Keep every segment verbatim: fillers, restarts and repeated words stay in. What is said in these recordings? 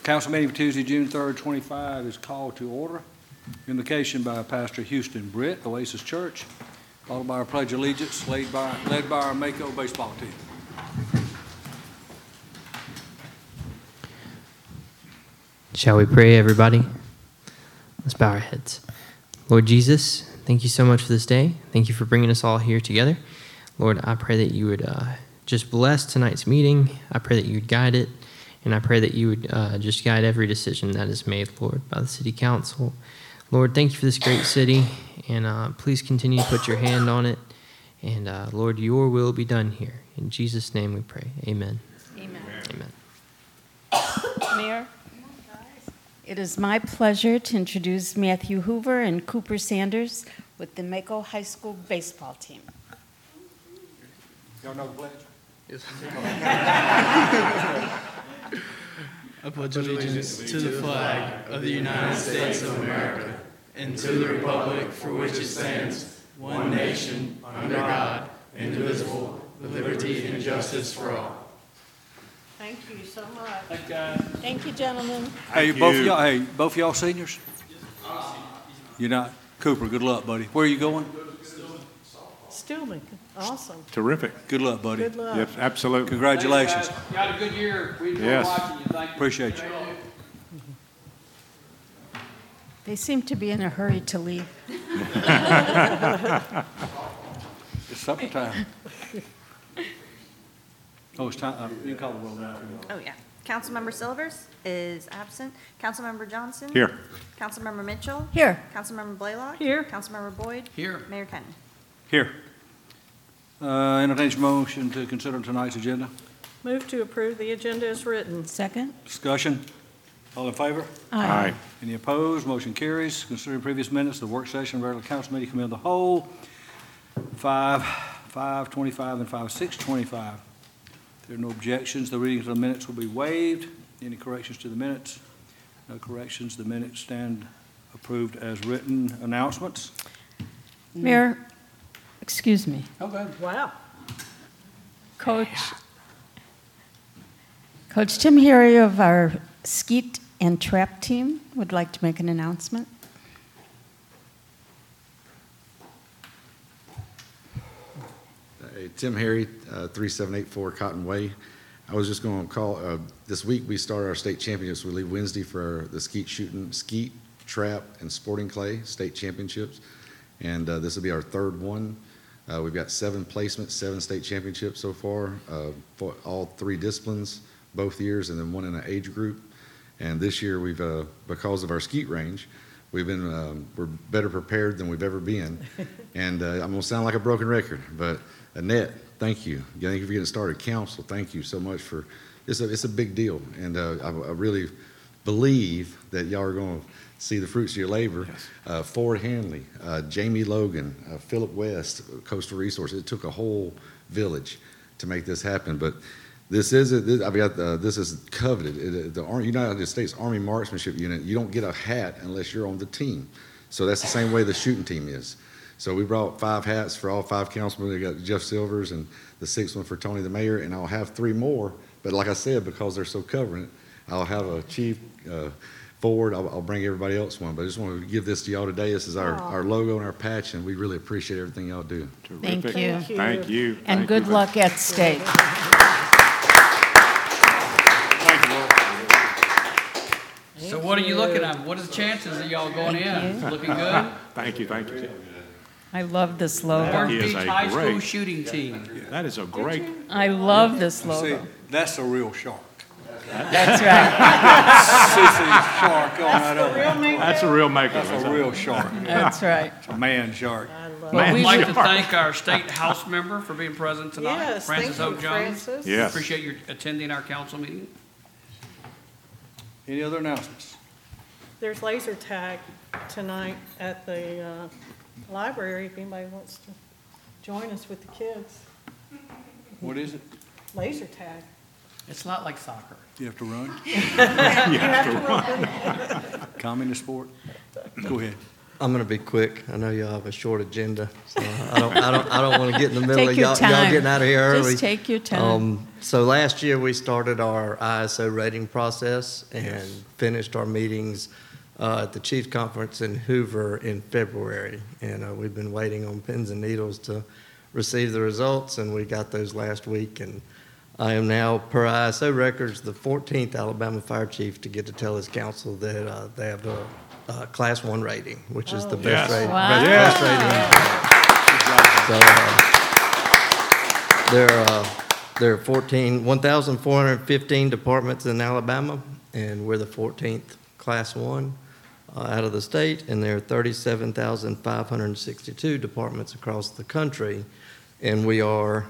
Council meeting for Tuesday, June third, twenty-five is called to order. Invocation by Pastor Houston Britt, Oasis Church, followed by our Pledge of Allegiance, led by, led by our Mako baseball team. Shall we pray, everybody? Let's bow our heads. Lord Jesus, thank you so much for this day. Thank you for bringing us all here together. Lord, I pray that you would uh, just bless tonight's meeting. I pray that you would guide it. And I pray that you would uh, just guide every decision that is made, Lord, by the city council. Lord, thank you for this great city. And uh, please continue to put your hand on it. And uh, Lord, your will be done here. In Jesus' name we pray. Amen. Amen. Amen. Mayor, it is my pleasure to introduce Matthew Hoover and Cooper Sanders with the Mako High School baseball team. Y'all know the pledge? Yes. I pledge allegiance to the flag of the United States of America and to the republic for which it stands, one nation, under God, indivisible, with liberty and justice for all. Thank you so much. Thank God. Thank you, gentlemen. Hey, both of y'all, hey, both of y'all seniors? You're not? Cooper, good luck, buddy. Where are you going? Stillman, awesome. Terrific. Good luck, buddy. Good luck. Yes, absolutely. Congratulations. You had a good year. We enjoyed Yes. watching you. Thank you. Appreciate you. They seem to be in a hurry to leave. It's supper time. Oh, it's time. Uh, you can call the roll now. if you want. Oh, yeah. Councilmember Silvers is absent. Councilmember Johnson? Here. Councilmember Mitchell? Here. Councilmember Blaylock? Here. Councilmember Boyd? Here. Mayor Kenny? Here. Uh, entertain a motion to consider tonight's agenda. Move to approve the agenda as written. Second? Discussion. All in favor? Aye. Any opposed? Motion carries. Considering previous minutes of the work session, regular council meeting committee of the whole, five, five twenty-five and five, six twenty-five. If there are no objections, the reading of the minutes will be waived. Any corrections to the minutes? No corrections. The minutes stand approved as written. Announcements? Mayor, excuse me. Okay. Wow. Coach, Coach Tim Harry of our skeet and trap team would like to make an announcement. Hey, Tim Harry, uh, three seven eight four Cotton Way. I was just going to call, uh, this week we start our state championships. We leave Wednesday for the skeet shooting, skeet, trap, and sporting clay state championships. And uh, this will be our third one. Uh, we've got seven placements, seven state championships so far, uh, for all three disciplines, both years, and then one in an age group. And this year we've, uh, because of our skeet range, we've been, um, we're better prepared than we've ever been. And uh, I'm gonna sound like a broken record, but Annette, thank you. Thank you for getting started. Council, thank you so much for, it's a, it's a big deal. And uh, I, I really believe that y'all are gonna see the fruits of your labor. Yes. Uh, Ford Hanley, uh, Jamie Logan, uh, Philip West, Coastal Resources. It took a whole village to make this happen. But this is, a, this, I've got, uh, this is coveted. It, the Ar- United States Army Marksmanship Unit, you don't get a hat unless you're on the team. So that's the same way the shooting team is. So we brought five hats for all five councilmen. We got Jeff Silvers and the sixth one for Tony the mayor, and I'll have three more. But like I said, because they're so covering it, I'll have a chief uh, forward. I'll, I'll bring everybody else one. But I just want to give this to y'all today. This is our, our logo and our patch, and we really appreciate everything y'all do. Thank Terrific. you. Thank you. Thank you. And Thank good you. luck at stake. Thank you, Lord. So what are you looking at? What are the chances of y'all going in? Looking good? Thank you, thank you. I love this logo. Orange is Beach a High School great- shooting team. That is a great, I love this See, logo. that's a real shark. That's right. Sissy shark on that other. that's a real maker. That's a real shark. That's right. It's a man shark. Well, we'd like to shark. thank our state house member for being present tonight, Yes, Francis thank you, Hope Jones. Francis. Yes. Appreciate your attending our council meeting. Any other announcements? There's laser tag tonight at the uh, library if anybody wants to join us with the kids. What is it? Laser tag. It's not like soccer. You have to run? You have to run. Communist sport? Go ahead. I'm gonna be quick. I know y'all have a short agenda, so I don't, I don't, I don't want to get in the middle Take of your y'all, y'all time. getting out of here early. Just take your time. Um, so last year we started our I S O rating process and finished our meetings uh, at the Chiefs Conference in Hoover in February, and uh, we've been waiting on pins and needles to receive the results, and we got those last week. And I am now, per I S O records, the fourteenth Alabama fire chief to get to tell his council that uh, they have a Uh, class one rating, which is the best Yes. rating. Wow. Best, Yeah. best rating. So uh, there, uh, there are fourteen, one thousand four hundred fifteen departments in Alabama, and we're the fourteenth class one uh, out of the state, and there are thirty-seven thousand five hundred sixty-two departments across the country, and we are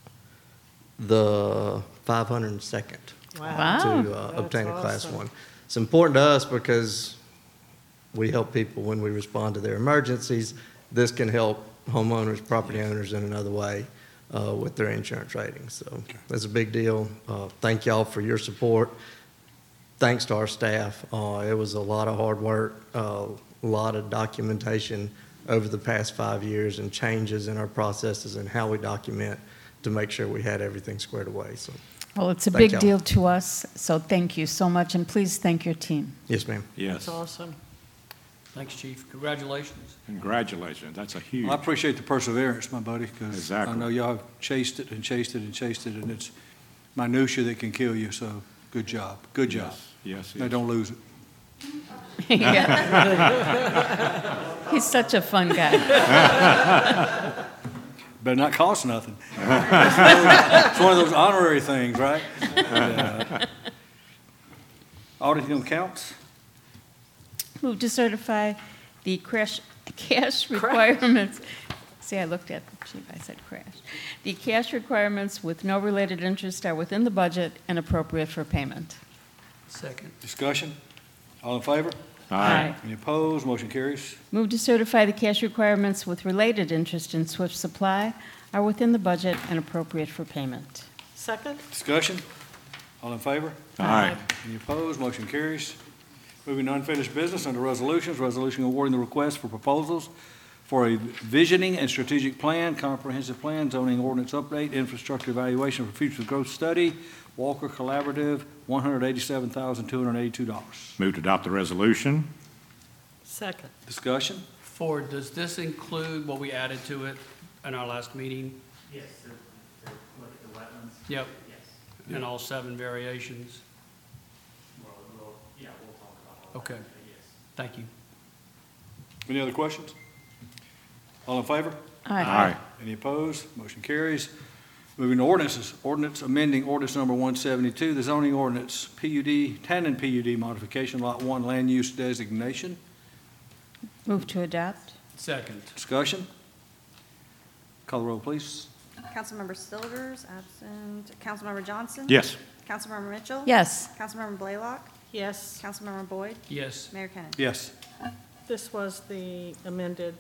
the five hundred second Wow. to uh, That's obtain a class awesome. one. It's important to us because we help people when we respond to their emergencies. This can help homeowners, property owners in another way uh, with their insurance ratings. So that's a big deal. Uh, Thank y'all for your support. Thanks to our staff. Uh, It was a lot of hard work, uh, a lot of documentation over the past five years and changes in our processes and how we document to make sure we had everything squared away. So, Well, it's a Thank big y'all. deal to us, so thank you so much, and please thank your team. yes, ma'am. Yes. That's awesome. Thanks, Chief. Congratulations. Congratulations. That's a huge. I appreciate the perseverance, my buddy, because I Exactly. know y'all have chased it and chased it and chased it, and it's minutia that can kill you, so good job, good job. Yes, Now, yes. don't lose it. Yeah. He's such a fun guy. Better not cost nothing. It's one of those honorary things, right? Yeah. Auditing accounts? Move to certify the crash, cash requirements. See, I looked at the chief, I said crash. The cash requirements with no related interest are within the budget and appropriate for payment. Second. Discussion? All in favor? Aye. Any opposed? Motion carries. Move to certify the cash requirements with related interest in Swift Supply are within the budget and appropriate for payment. Second? Discussion? All in favor? Aye. Any opposed? Motion carries. Moving to unfinished business under resolutions, resolution awarding the request for proposals for a visioning and strategic plan, comprehensive plan, zoning ordinance update, infrastructure evaluation for future growth study, Walker Collaborative, one hundred eighty-seven thousand two hundred eighty-two dollars. Move to adopt the resolution. Second. Discussion? Ford, does this include what we added to it in our last meeting? Yes, the, the, look at the wetlands, Yep, yes. and all seven variations? Well, we'll, yeah, we'll talk about all Okay. that, but yes. Thank you. Any other questions? All in favor? Aye. Any opposed? Motion carries. Moving to ordinances, ordinance amending ordinance number one seventy-two, the zoning ordinance, P U D, Tannen P U D modification, lot one, land use designation. Move to adopt. Second. Discussion? Call the roll, please. Councilmember Silvers, absent. Councilmember Johnson? Yes. Councilmember Mitchell? Yes. Councilmember Blaylock? Yes, Councilmember Boyd? Yes. Mayor Kennan? Yes. this was the amended.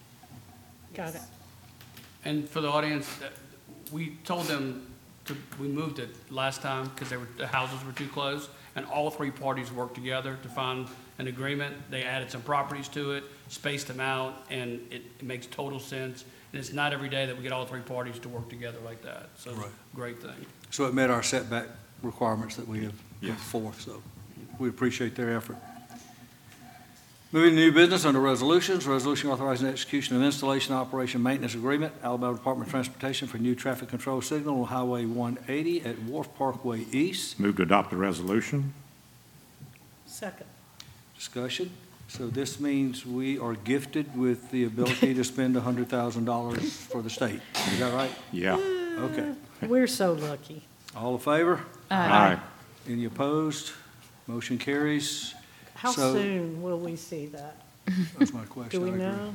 Got it. And for the audience, uh, we told them to, we moved it last time because they were, the houses were too close, and all three parties worked together to find an agreement. They added some properties to it, spaced them out, and it, it makes total sense. And it's not every day that we get all three parties to work together like that. So it's Right. a great thing. So it met our setback requirements that we have put Yes. forth, so we appreciate their effort. Moving to new business under resolutions, resolution authorizing execution of installation, operation, maintenance agreement, Alabama Department of Transportation for new traffic control signal on Highway one eighty at Wharf Parkway East. Move to adopt the resolution. Second. Discussion. So this means we are gifted with the ability to spend one hundred thousand dollars for the state. Is that right? Yeah. Okay. We're so lucky. All in favor? Aye. Any opposed? Motion carries. How So- soon will we see that? That's my question. Do we I agree. know?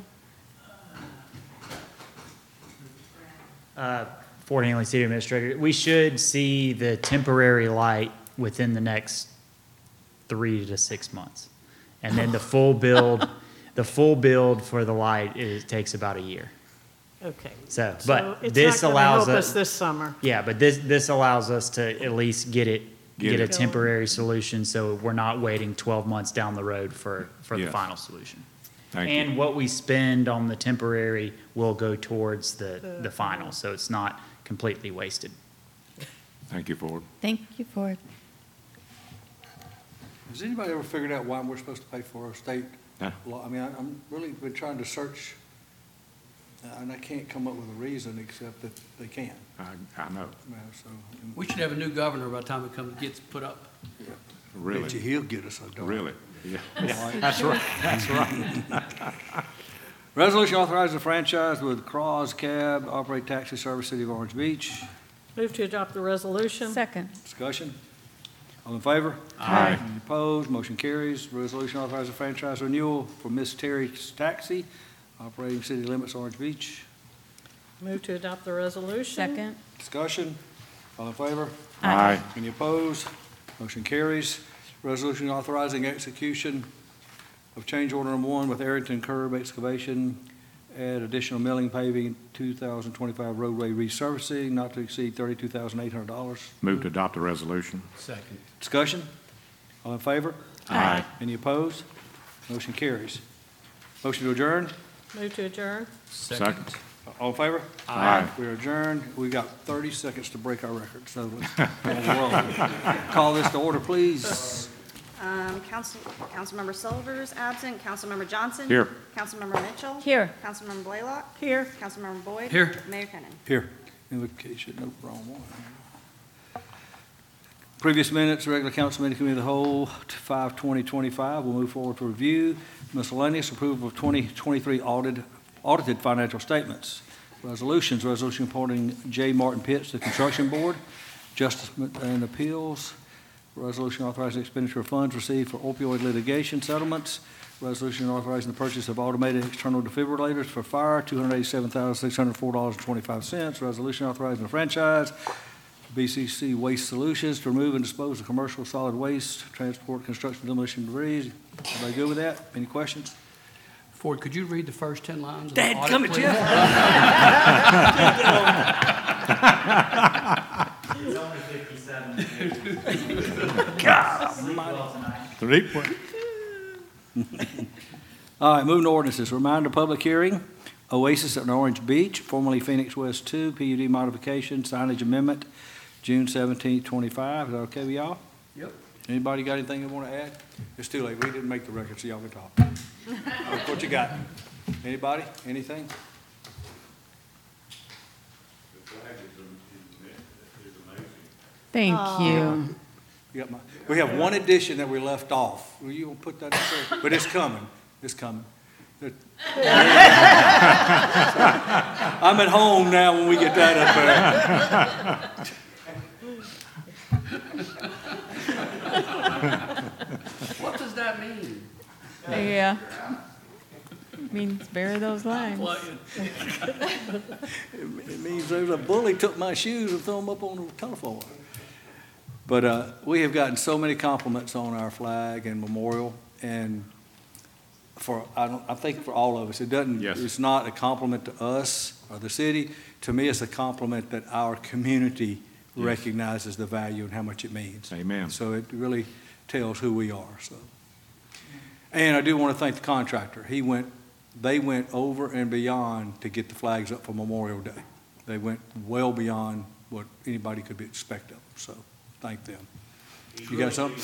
Uh, Fort Henley City Administrator, we should see the temporary light within the next three to six months. And then the full build, the full build for the light, is takes about a year. Okay. So, So but it's this not gonna allows help us. us this summer. Yeah, but this, this allows us to at least get it, Get get a it. temporary solution, so we're not waiting twelve months down the road for, for the Yes. final solution. Thank you. And what we spend on the temporary will go towards the, The- the final, so it's not completely wasted. Thank you, Ford. Thank you for it. Has anybody ever figured out why we're supposed to pay for a state No. law? I mean, I- I'm really been trying to search, uh, and I can't come up with a reason except that they can. I, I know, You know, So, We should have a new governor by the time it comes, gets put up. Richie, really, he'll get us a dog. really. Yeah, yeah, that's right, that's right. Resolution authorizing the franchise with Cross Cab, operate taxi service, City of Orange Beach. Move to adopt the resolution. Second. Discussion? All in favor? Aye. Any opposed? Motion carries. Resolution authorizing franchise renewal for Miss Terry's Taxi, operating city limits, Orange Beach. Move to adopt the resolution. Second. Discussion? All in favor? Aye. Any opposed? Motion carries. Resolution authorizing execution of change order number one with Arrington Curb Excavation, add additional milling paving, two thousand twenty-five roadway resurfacing, not to exceed thirty-two thousand eight hundred dollars. Move to adopt the resolution. Second. Discussion? All in favor? Aye. Any opposed? Motion carries. Motion to adjourn? Move to adjourn. Second. All in favor? Aye. We are adjourned. We got thirty seconds to break our record, so let's roll. Call this to order, please. Um, Council, Councilmember Silvers absent, Councilmember Johnson. Here. Councilmember Mitchell. Here. Councilmember Blaylock. Here. Councilmember Boyd. Here. Mayor Kennan. Here. Invocation, no, wrong one. Previous minutes, regular council meeting committee of the whole, five twenty twenty-five. We'll move forward to review. Miscellaneous approval of twenty twenty-three audited, audited financial statements. Resolutions, resolution appointing J. Martin Pitts to the Construction Board. Justice and Appeals. Resolution authorizing expenditure of funds received for opioid litigation settlements. Resolution authorizing the purchase of automated external defibrillators for fire, two hundred eighty-seven thousand six hundred four dollars and twenty-five cents. Resolution authorizing the franchise B C C Waste Solutions to remove and dispose of commercial solid waste, transport, construction, demolition debris. Everybody good with that? Any questions? Ford, could you read the first ten lines of the Dad, audit, come it, please? Jeff. It's only fifty-seven. Three point. All right, moving to ordinances. Reminder, public hearing, Oasis at Orange Beach, formerly Phoenix West two, P U D modification, signage amendment, June seventeenth, twenty-five. Is that okay with y'all? Yep. Anybody got anything they want to add? It's too late. We didn't make the record, so y'all can talk. What you got? Anybody? Anything? Thank you. You got my, we have one addition that we left off. Will you put that up there? But it's coming. It's coming. It- I'm at home now when we get that up there. What does that mean? Yeah. Means bury those lines. Well, It means there's a bully took my shoes and threw them up on the telephone. But uh, we have gotten so many compliments on our flag and memorial, and for, I don't, I think for all of us, it doesn't, Yes. it's not a compliment to us or the city. To me, it's a compliment that our community Yes. recognizes the value and how much it means. Amen. So it really tells who we are, so. And I do want to thank the contractor. He went, they went over and beyond to get the flags up for Memorial Day. They went well beyond what anybody could be expect of them, so thank them. You got something?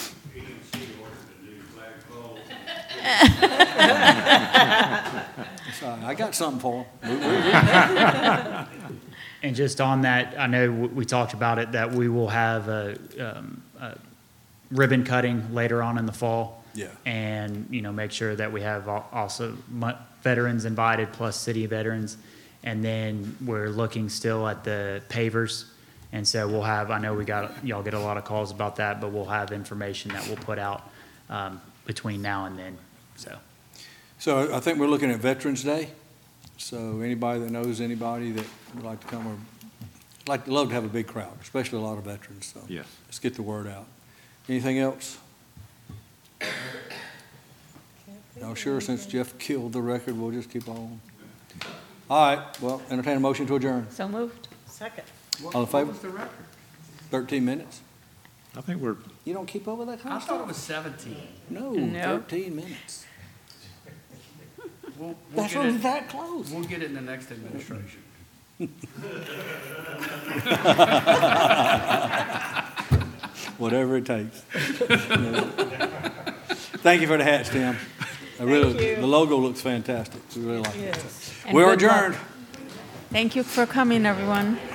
It's all right. I got something for them. And just on that, I know w- we talked about it, that we will have a, um, a ribbon cutting later on in the fall. Yeah. And, you know, make sure that we have al- also mu- veterans invited plus city veterans. And then we're looking still at the pavers. And so we'll have, I know we got, y'all get a lot of calls about that, but we'll have information that we'll put out um, between now and then, so. So I think we're looking at Veterans Day. So anybody that knows anybody that would like to come, or like, love to have a big crowd, especially a lot of veterans, so. Yes. Let's get the word out. Anything else? No, sure, since Jeff killed the record, we'll just keep on. All right, well, entertain a motion to adjourn. So moved. Second. All in favor? What was the record? Thirteen minutes? I think we're, You don't keep up with that kind I of thought it stuff? was seventeen. No, No. thirteen minutes. we'll That's get only it, that close. we'll get it in the next administration. Whatever it takes. Thank you for the hats, Tim. I really, Thank you. the logo looks fantastic. We really like it. Yes. And We're good luck. adjourned. Thank you for coming, everyone.